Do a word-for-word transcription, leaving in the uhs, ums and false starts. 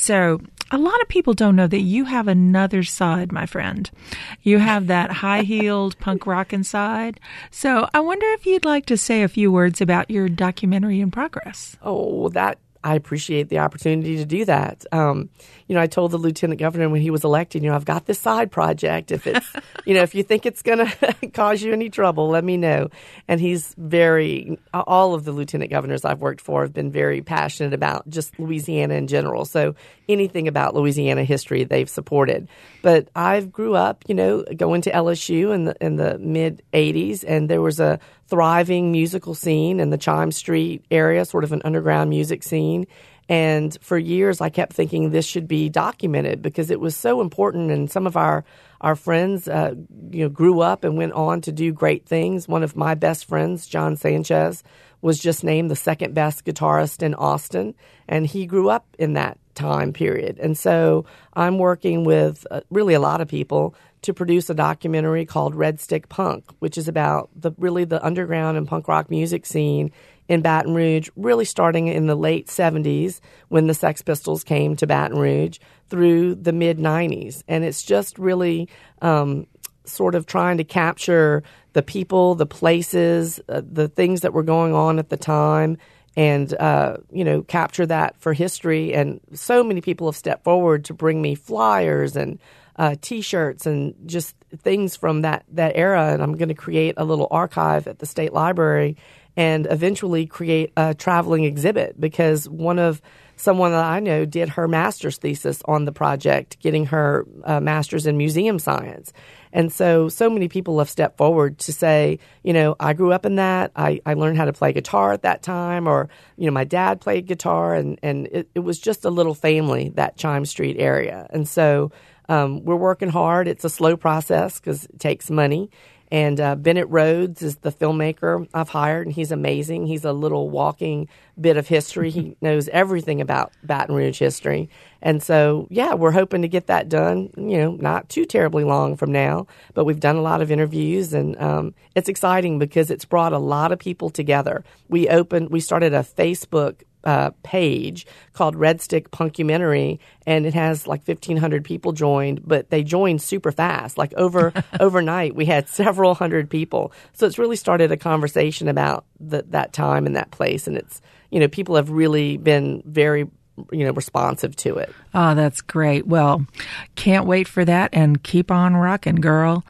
So a lot of people don't know that you have another side, my friend. You have that high-heeled punk rockin' side. So I wonder if you'd like to say a few words about your documentary in progress. Oh, that I appreciate the opportunity to do that. Um, you know, I told the lieutenant governor when he was elected, you know, I've got this side project. If it's, you know, if you think it's going to cause you any trouble, let me know. And he's very, all of the lieutenant governors I've worked for have been very passionate about just Louisiana in general. So anything about Louisiana history they've supported. But I grew up, you know, going to L S U in the in the mid eighties, and there was a thriving musical scene in the Chime Street area, sort of an underground music scene. And for years, I kept thinking this should be documented because it was so important. And some of our our friends, uh, you know, grew up and went on to do great things. One of my best friends, John Sanchez, was just named the second best guitarist in Austin, and he grew up in that time period. And so I'm working with uh, really a lot of people to produce a documentary called Red Stick Punk, which is about the really the underground and punk rock music scene in Baton Rouge, really starting in the late seventies when the Sex Pistols came to Baton Rouge through the mid nineties. And it's just really um, sort of trying to capture the people, the places, uh, the things that were going on at the time, and, uh, you know, capture that for history. And so many people have stepped forward to bring me flyers and uh, T-shirts and just things from that, that era. And I'm going to create a little archive at the State Library and eventually create a traveling exhibit, because one of someone that I know did her master's thesis on the project, getting her uh, master's in museum science. And so, so many people have stepped forward to say, you know, I grew up in that. I, I learned how to play guitar at that time, or, you know, my dad played guitar, and, and it, it was just a little family, that Chime Street area. And so um, we're working hard. It's a slow process because it takes money. And uh, Bennett Rhodes is the filmmaker I've hired, and he's amazing. He's a little walking bit of history. He knows everything about Baton Rouge history. And so, yeah, we're hoping to get that done, you know, not too terribly long from now. But we've done a lot of interviews, and um, it's exciting because it's brought a lot of people together. We opened, we started a Facebook Uh, page called Red Stick Punkumentary, and it has like fifteen hundred people joined, but they joined super fast. Like over overnight, we had several hundred people. So it's really started a conversation about the, that time and that place, and it's, you know, people have really been very, you know, responsive to it. Oh, that's great. Well, can't wait for that, and keep on rocking, girl.